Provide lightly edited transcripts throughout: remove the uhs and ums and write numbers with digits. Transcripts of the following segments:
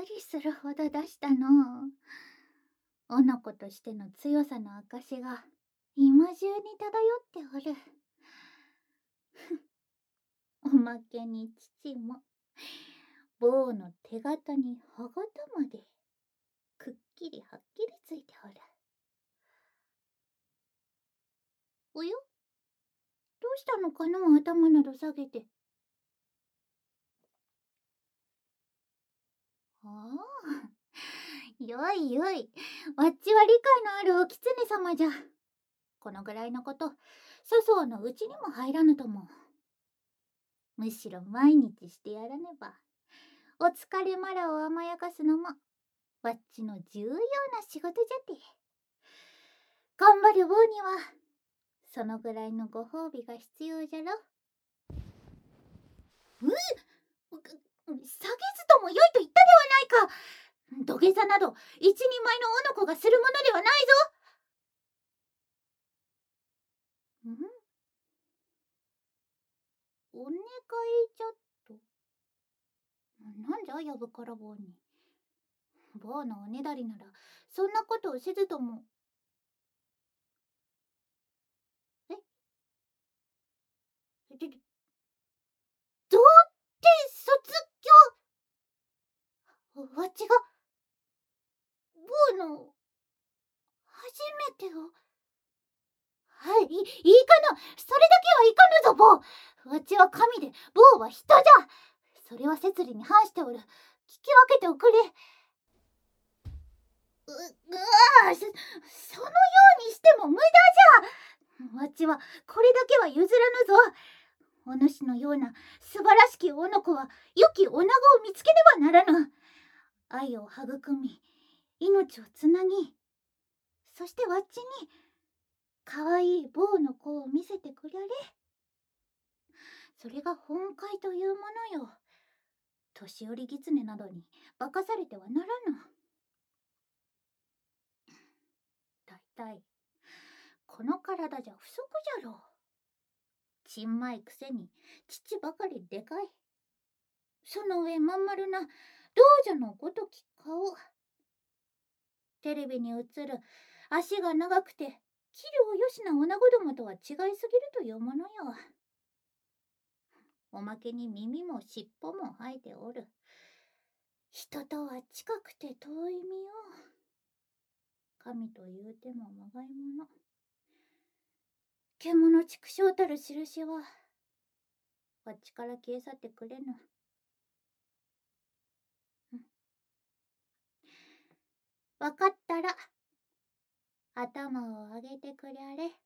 りするほど出したの。おのことしての強さの証が今中に漂っておる。おまけに父も坊の手形に歯形までくっきりはっきりついておる。およ、どうしたのかの、頭など下げて。ああ、よいよい、わっちは理解のあるお狐様じゃ。このぐらいのこと、粗相のうちにも入らぬとも。むしろ毎日してやらねば。お疲れマラを甘やかすのもわっちの重要な仕事じゃて。頑張る坊にはそのぐらいのご褒美が必要じゃろ。下げずともよいと言ったではないか。土下座など一人前のおのこがするものではないぞ。お願いじゃと。なんじゃやぶから坊に。坊のおねだりならそんなことをせずとも。童貞卒業。わっちが坊の初めてを。はい、いいかぬ。それだけはいかぬぞ、坊。わっちは神で坊は人じゃ。それは摂理に反しておる。聞き分けておくれ。そのようにしても無駄じゃ。わっちはこれだけは譲らぬぞ。お主のような素晴らしきおの子は良き女子を見つけねばならぬ。愛を育み、命をつなぎ、そしてわっちにかわいい坊の子を見せてくりゃれ。それが本懐というものよ。年寄り狐などに化かされてはならぬ。だいたいこの体じゃ不足じゃろう。ちんまいくせに父ばかりでかい。その上まん丸な童女のごとき顔。テレビに映る足が長くて器量よしな女子供とは違いすぎるというものよ。おまけに耳も尻尾も生えておる。人とは近くて遠い身よ。神というてもまがいもの。獣畜生たる印はわっちから消え去ってくれぬ。わかったら頭を上げてくりゃれ。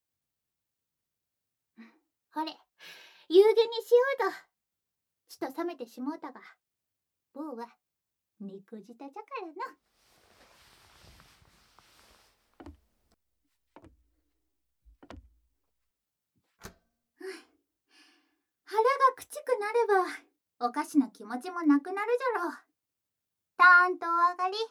ほれ、夕げにしようだ。ちと冷めてしもうたが、坊は肉舌じゃからな。腹がくちくなればおかしな気持ちもなくなるじゃろう。たんとお上がり。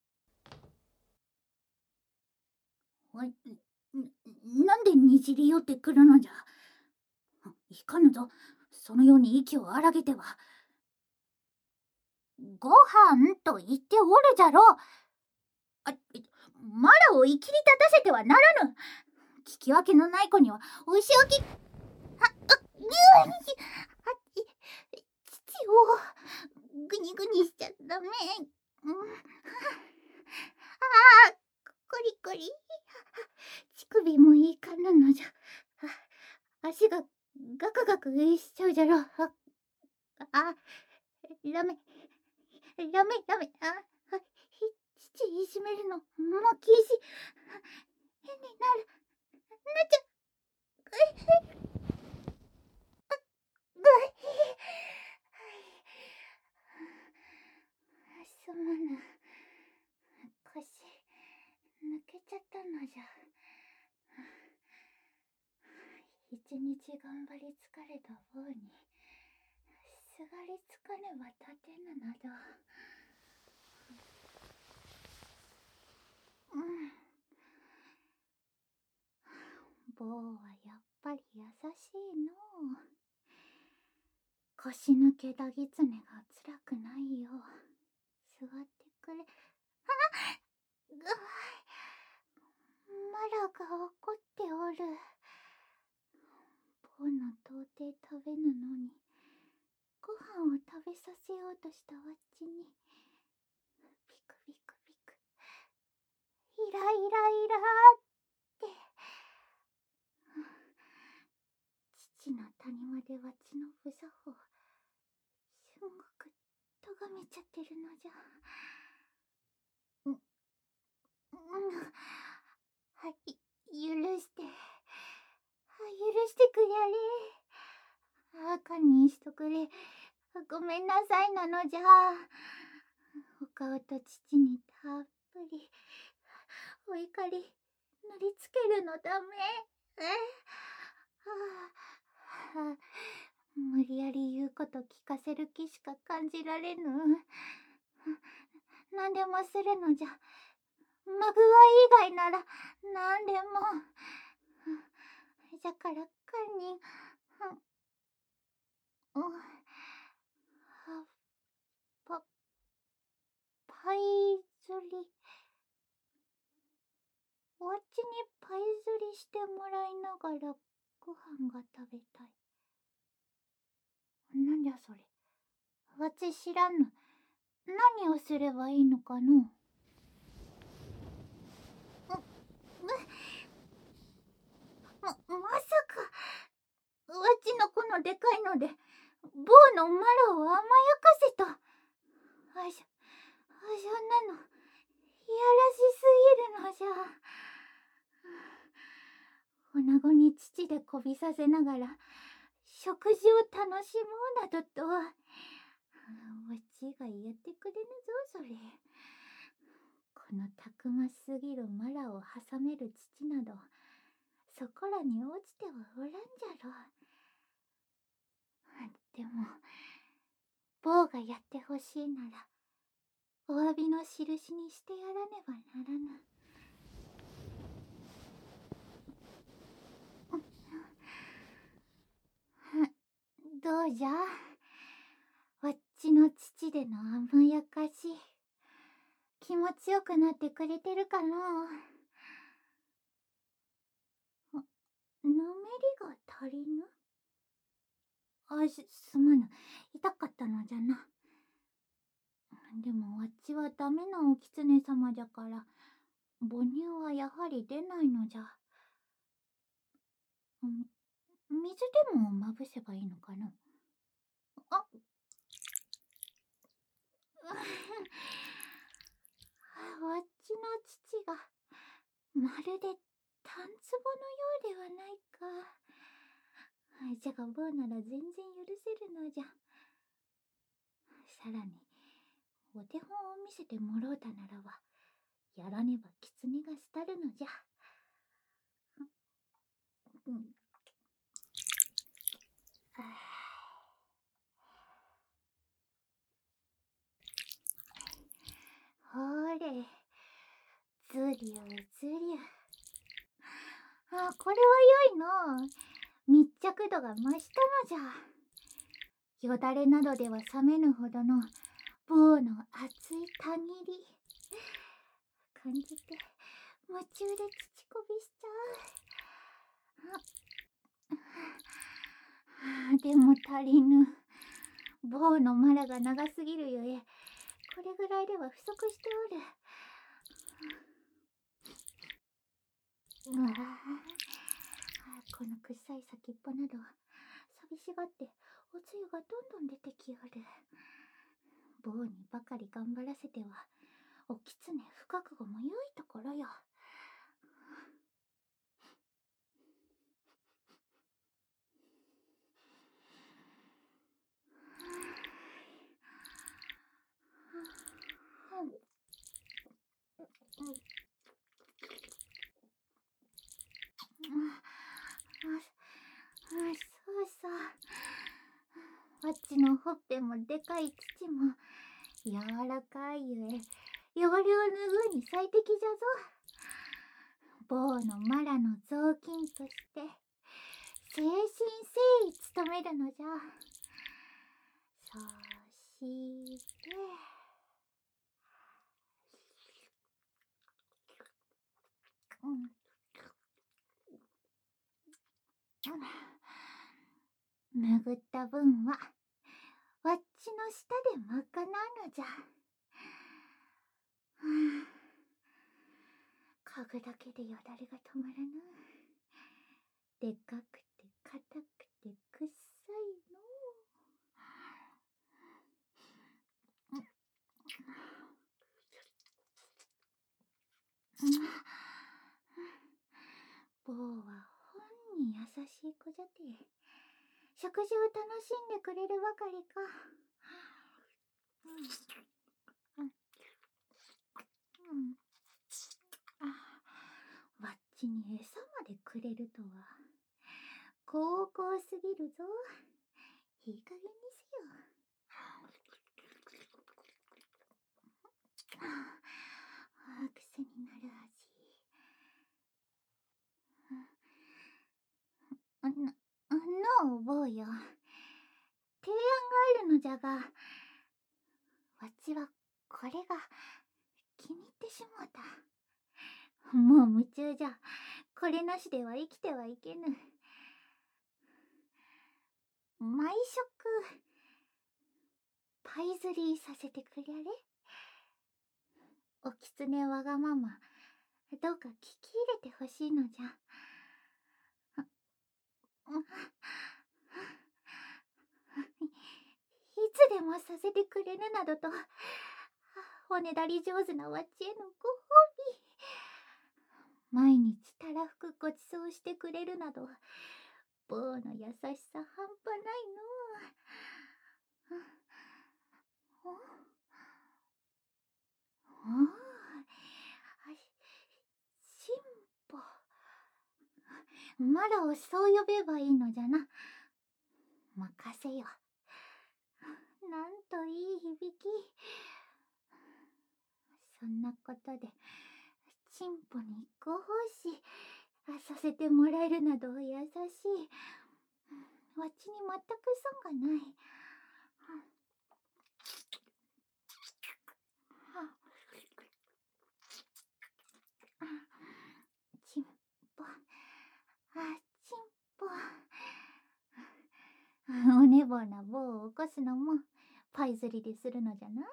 なんでにじり寄ってくるのじゃ。いかぬぞ、そのように息を荒げては。ご飯と言っておるじゃろう。マラをいきり立たせてはならぬ。聞き分けのない子にはお仕置き。父をグニグニしちゃダメ。コリコリ。乳首もいかぬのじゃ。足がガクガクしちゃうじゃろ。ラメ。父いじめるのもう禁止。変になっちゃすまぬ。腰抜けちゃったのじゃ。一日頑張り疲れた坊にすがりつかねば立てぬなど。坊はやっぱり優しいのう。腰抜けだぎつねが辛くないよう座ってくれ。ぐわい。マラが怒っておる。ボーの到底食べぬのに、ご飯を食べさせようとしたわっちに、ビクビクビク、イライライラって。父の谷間でわっちの無作法、すんごく咎めちゃってるのじゃ。はい、許して。許してくりゃれ。堪忍しとくれ。ごめんなさいなのじゃ。お顔と父にたっぷりお怒り塗りつけるのだめ。無理やり言うこと聞かせる気しか感じられぬ。何でもするのじゃ。マグワ以外なら何でも。じゃから堪忍。パイ釣り。わっちにパイ釣りしてもらいながらご飯が食べたい。なんじゃそれ。わっち知らぬ。何をすればいいのかの。まさか、わっちのこのでかいので、ボーのマラを甘やかせと。そんなの、いやらしすぎるのじゃ。女子に乳でこびさせながら、食事を楽しもうなどと、わっち以外やってくれぬぞ、それ。このたくますぎるマラを挟める父など、そこらに落ちてはおらんじゃろ。でも、坊がやってほしいなら、お詫びの印にしてやらねばならぬ。どうじゃ、わっちの父での甘やかし、気持ちよくなってくれてるかのう。ぬめりが足りぬ。すまぬ。痛かったのじゃな。でもわっちはダメなお狐様じゃから、母乳はやはり出ないのじゃ。水でもまぶせばいいのかな。わっちの父がまるでタンツボのようではないか。じゃが坊なら全然許せるのじゃ。さらにお手本を見せてもろうたならば、やらねば狐が廃るのじゃ。ほれ、ずりゅうずりゅう。これは良いの。密着度が増したのじゃ。よだれなどでは冷めぬほどの棒の熱いたぎり感じて夢中で乳こびしちゃう。でも足りぬ。棒のマラが長すぎるゆえ、これぐらいでは不足しておる。この臭い先っぽなど寂しがっておつゆがどんどん出てきおる。棒にばかり頑張らせてはお狐不覚悟も良いところよ。そうそう。わっちのほっぺもでかい乳も柔らかいゆえ、汚れを拭うに最適じゃぞ。棒のマラの雑巾として誠心誠意務めるのじゃ。そして拭った分はわっちの舌で賄うのじゃ。嗅ぐだけでよだれが止まらぬ。でかくて硬くてくっさいの。坊はほんに優しい子じゃて、食事を楽しんでくれるばかりか。わっちに餌までくれるとは高校すぎるぞ。いい加減にせよ。癖になる味。のう坊よ、提案があるのじゃが、わっちはこれが気に入ってしもうた。もう夢中じゃ。これなしでは生きてはいけぬ。毎食パイ釣りさせてくりゃれ。おきつねわがまま、どうか聞き入れてほしいのじゃ。いつでもさせてくれるなどと、おねだり上手なわっちへのご褒美。毎日たらふくごちそうしてくれるなど、坊の優しさ半端ないの。進歩。マラをそう呼べばいいのじゃな。任せよ。なんといい響き。そんなことで進歩にご奉仕させてもらえるなど優しい。わっちに全く損がない。チンポ、チンポ。おねぼうな棒を起こすのもパイ釣りでするのじゃな。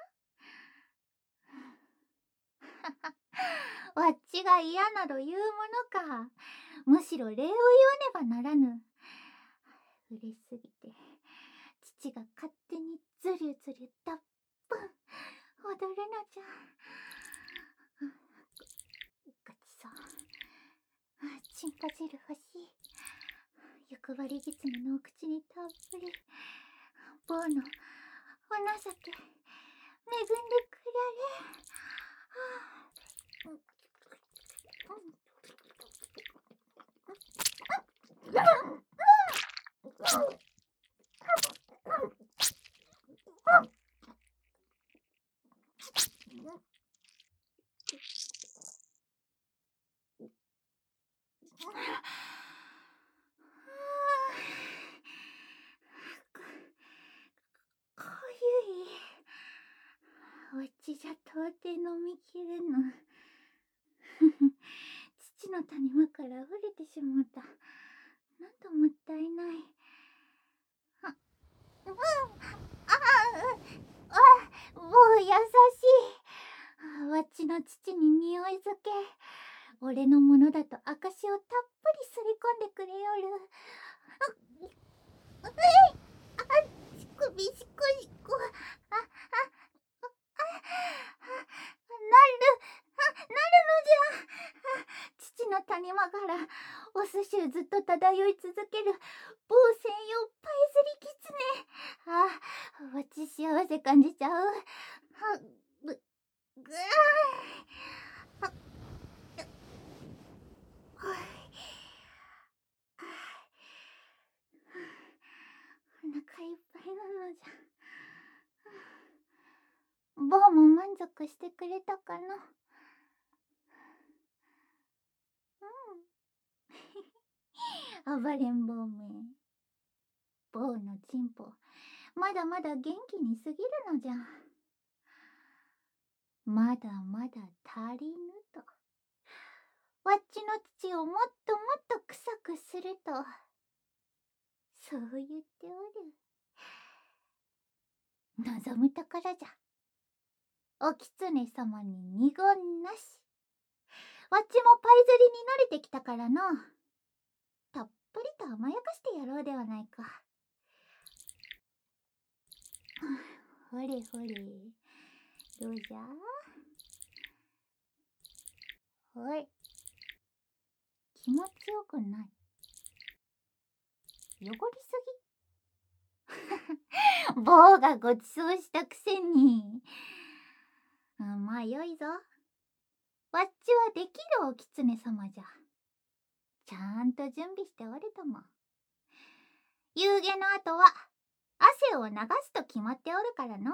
わっちが嫌など言うものか。むしろ礼を言わねばならぬ。嬉しすぎて父が勝手にずりゅずりゅたっぷん踊るのじゃ。ごちそう。チンポ汁欲しい。欲張り狐のお口にたっぷり。坊のお情け恵んでくられ。こゆい。おっちじゃ到底飲みきれぬ。父の谷間から溢れてしまった。なんともったいない。もう優しい。わっちの父に匂いづけ。俺のものだと証をたっぷりすり込んでくれよる。しこびしこしこ。なるのじゃ。父の谷間からお寿司をずっと漂い続ける棒専用パイ釣り狐。わっち幸せ感じちゃう。ぐお腹いっぱいなのじゃ。坊も満足してくれたかな。暴れん坊め。坊のチンポ、まだまだ元気にすぎるのじゃ。まだまだ足りぬと。わっちの父をもっともっと臭くすると、 そう言っておる。望むところじゃ。お狐様に二言なし。わっちもパイ釣りに慣れてきたからの。たっぷりと甘やかしてやろうではないか。ほれほれ、どうじゃ。おい、気持ちよくない。汚りすぎ。坊がごちそうしたくせに。まあよいぞ。わっちはできるお狐様じゃ。ちゃんと準備しておるとも。夕げの後は汗を流すと決まっておるからの。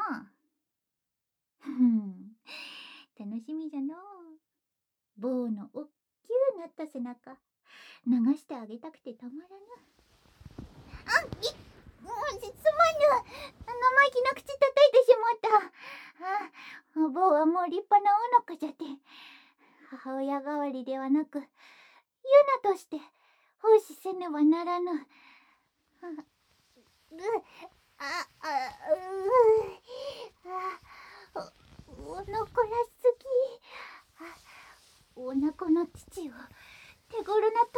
楽しみじゃの。坊のおっきゅうなった背中流してあげたくてたまらぬ。すまぬ。生意気な口叩いてしまった。坊はもう立派なおのこじゃて。母親代わりではなくユナとして奉仕せねばならぬ。おのこらしすぎ。おなこの父を手頃な